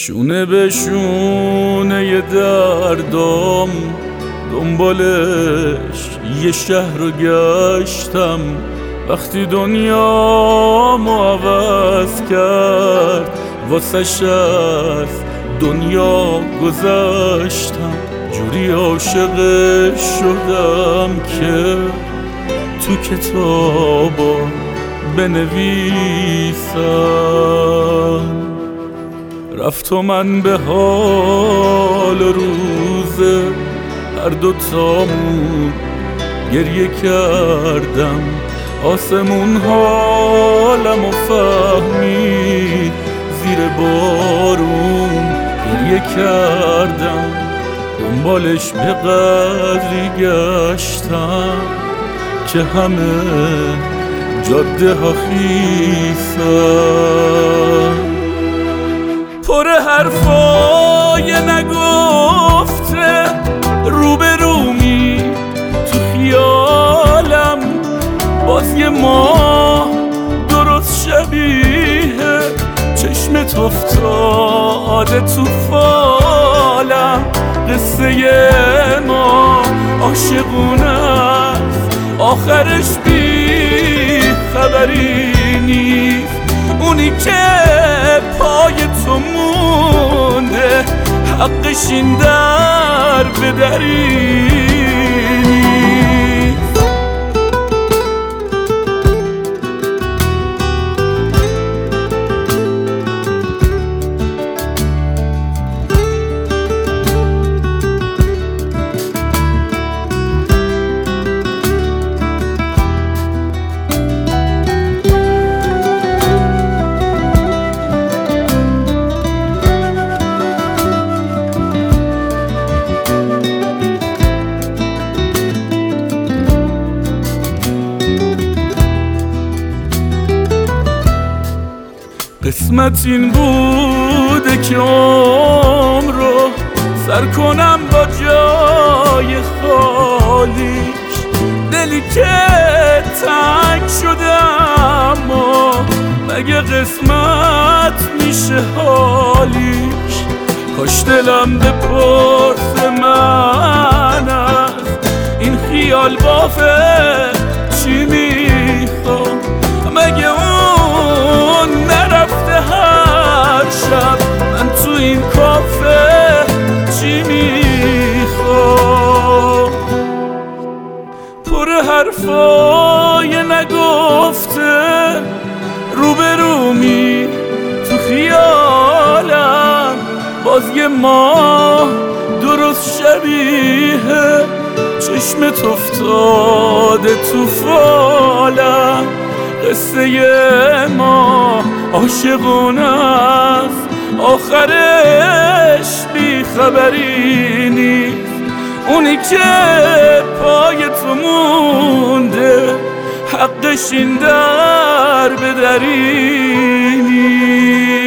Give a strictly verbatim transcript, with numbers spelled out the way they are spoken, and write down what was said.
شونه به شونه یه دردم دنبالش یه شهر رو گشتم. وقتی دنیا ما عوض کرد واسش از دنیا گذشتم. جوری عاشق شدم که تو کتابا بنویسم. رفت و من به حال روزه هر دوتامون گریه کردم. آسمون حالمو فهمید زیر بارون گریه کردم. دنبالش به قدری گشتم که همه جاده ها خیسن. پر حرفای نگفته روبرومی تو خیالم. باز یه ماه درست شبیه چشمت افتاده تو فالم. قصه ما عاشقونه است آخرش بی خبری نیست. اونی که پای تو مونده حقش این در به دری نیست. قسمت این بوده که عمرو سر کنم با جای خالیش. دلی که تنگ شده اما مگه قسمت میشه حالیش. کاش دلم بپرسه من از این خیال بافه چی میخوام. مگه اون نرفته هر شب من تو این کافه چی میخوام. پر حرفای نگفته روبرومی تو خیالم. باز یه ماه درست شبیه چشمت افتاده تو فالم. قصه ما عاشقونه است آخرش بی خبری نیست. اونی که پای تو مونده حقش این در به دری نیست.